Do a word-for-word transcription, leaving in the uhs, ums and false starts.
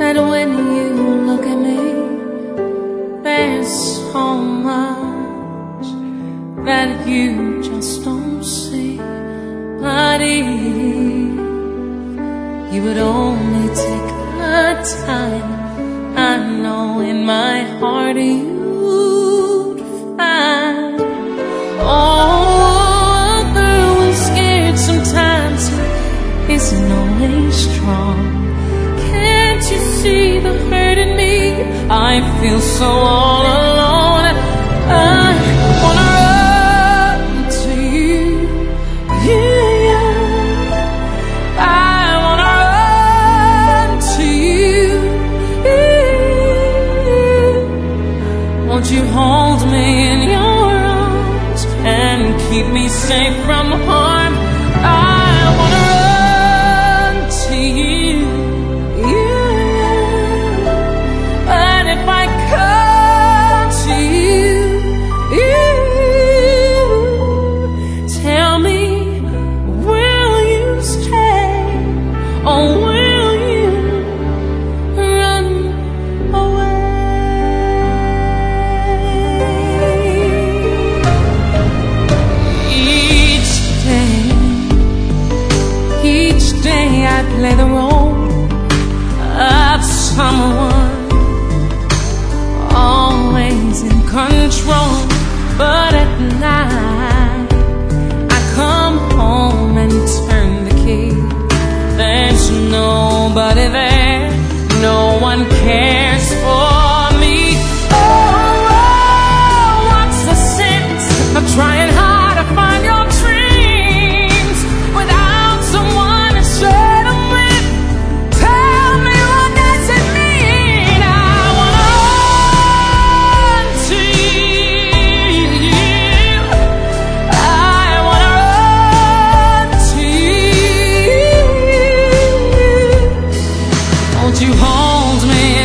that when you look at me, there's so much that you just don't see. But if you would only take the time, I know in my heart you'd find. Oh, a girl who's scared sometimes isn't always strong. Can't you see the hurt in me? I feel so all alone. I wanna run to you, yeah, yeah. I wanna run to you, yeah. Won't you hold me in your arms and keep me safe from harm? I wanna run to you, yeah. But if I come to you, yeah, tell me, will you stay or will you run away? Each day, each day I play the role of someone always in control. But at night I come home and turn the key. There's nobody there, no one cares for me. Oh, oh, what's the sense of trying hard to find your dreams without someone to share them with? Tell me, what does it mean? I wanna run to you, I wanna run to you. Won't you hold me